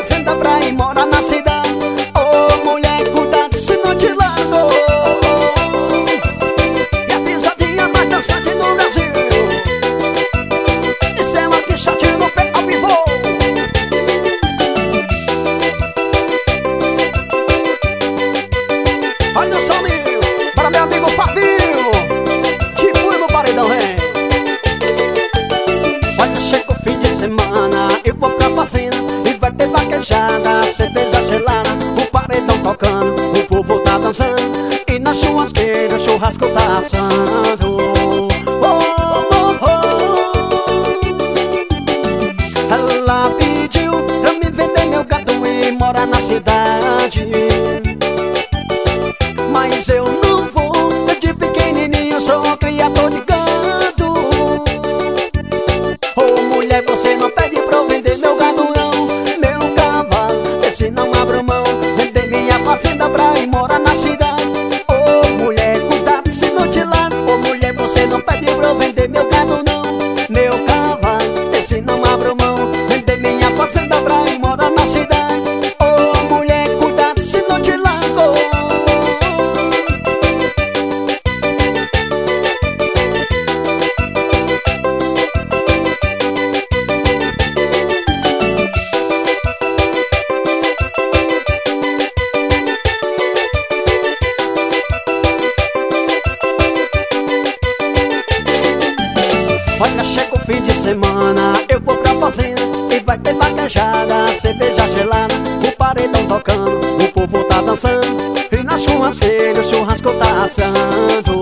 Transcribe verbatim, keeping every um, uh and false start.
fazenda pra ir morar na cidade. Ô mulher, cuidado se não te largo. E a pisadinha mais dançante no Brasil. Isso é uma que chate no pé ao vivo. Olha só, meu, para meu amigo Fabinho, te fui no paredão, hein? Olha, chega o fim de semana, eu vou pra fazenda e vai ter vaquejada, cerveja gelada, o paredão tocando, o povo tá dançando e na churrasqueira o churrasco tá assando. Oh, oh, oh. Ela pediu pra me vender meu gado e morar na cidade, mas eu não vou, eu de pequenininho sou um criador de gado. Ô mulher, você não pede pra eu vender meu gado não, meu cavalo, esse não abro mão. Vender minha fazenda pra ir morar na cidade. Ô mulher, cuidado se não te largo. Ô mulher, você não pede pra eu vender meu gado não, meu cavalo, esse não abro mão. Vender minha fazenda pra ir morar na cidade. Ô mulher, cuidado se não te largo. Olha, chega o fim de semana, eu vou pra fazenda e vai ter vaquejada, cerveja gelada, o paredão tocando, o povo tá dançando e na churrasqueira o churrasco tá assando.